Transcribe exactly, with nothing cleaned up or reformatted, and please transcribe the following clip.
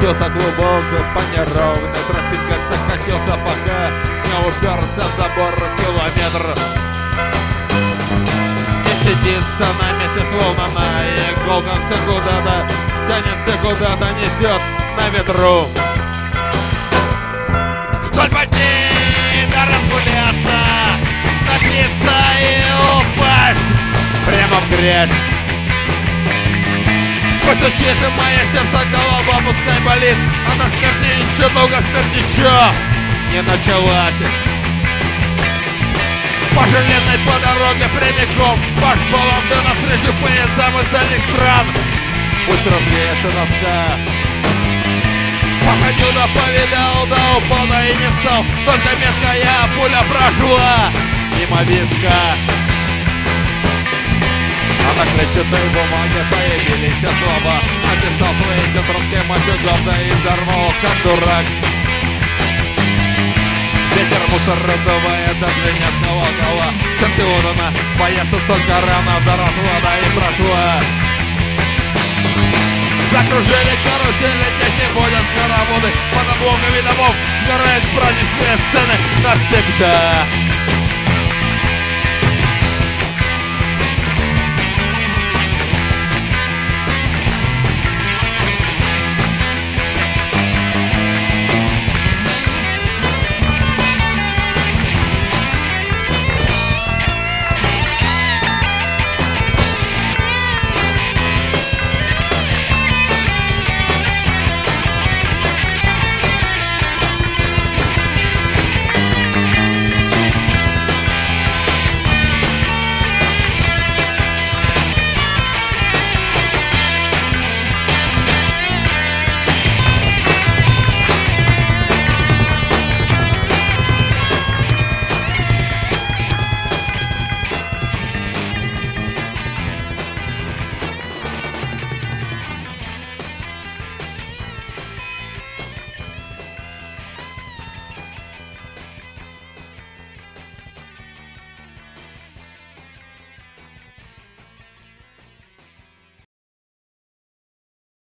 Кто-то глубоко по неровной тропинке докатился, пока не уперся в забор километр. И сидится на месте, словно на иголках, все куда-то тянется, куда-то несет на ветру. Что ботинка разгуляться, напиться и упасть прямо в грязь. Пусть учится мое сердце, голова пускай болит, а до смерти еще долго, смерть еще не началась. По железной по дороге прямиком, ваш полон да навстречу поездам из дальних стран. Пусть развеется тоска. Походил да повидал, да упал, да и не встал, только меткая пуля прошла мимо виска. А на клетчатой бумаге появились слова. Написал свои тетрадки матюгов, да и взорвал, как дурак. Ветер мусор раздувает до длинных колокола. Чемпионана боятся столько рано заросла, да и прошла. Закружили карусели, дети водят хороводы. Под обломками домов сгорают праздничные сцены навсегда.